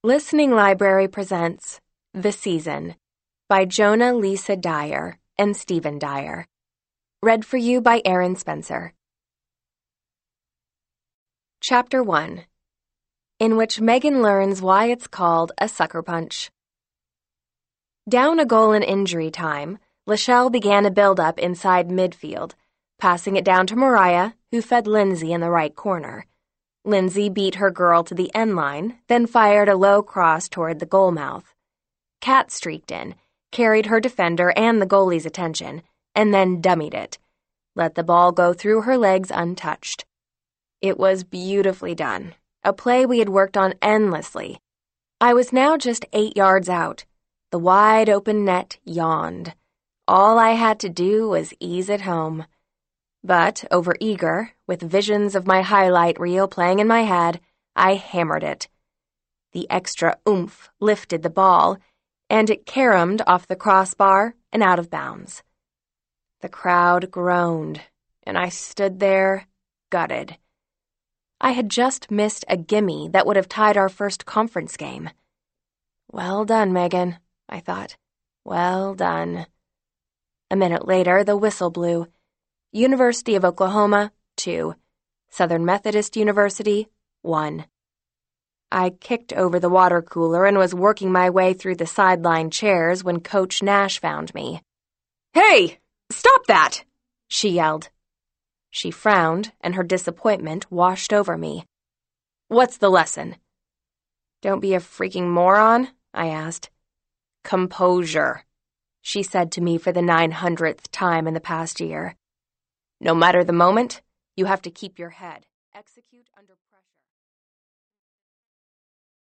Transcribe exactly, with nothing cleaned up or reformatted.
Listening Library presents The Season by Jonah Lisa Dyer and Stephen Dyer. Read for you by Erin Spencer. Chapter one, in which Megan learns why it's called a sucker punch. Down a goal in injury time, Lachelle began a build-up inside midfield, passing it down to Mariah, who fed Lindsay in the right corner. Lindsay beat her girl to the end line, then fired a low cross toward the goal mouth. Kat streaked in, carried her defender and the goalie's attention, and then dummied it. Let the ball go through her legs untouched. It was beautifully done, a play we had worked on endlessly. I was now just eight yards out. The wide-open net yawned. All I had to do was ease it home. But, overeager, with visions of my highlight reel playing in my head, I hammered it. The extra oomph lifted the ball, and it caromed off the crossbar and out of bounds. The crowd groaned, and I stood there, gutted. I had just missed a gimme that would have tied our first conference game. Well done, Megan, I thought. Well done. A minute later, the whistle blew. University of Oklahoma, two. Southern Methodist University, one. I kicked over the water cooler and was working my way through the sideline chairs when Coach Nash found me. "Hey, stop that!" she yelled. She frowned, and her disappointment washed over me. "What's the lesson?" "Don't be a freaking moron," I asked. "Composure," she said to me for the nine hundredth time in the past year. No matter the moment, you have to keep your head. Execute under pressure.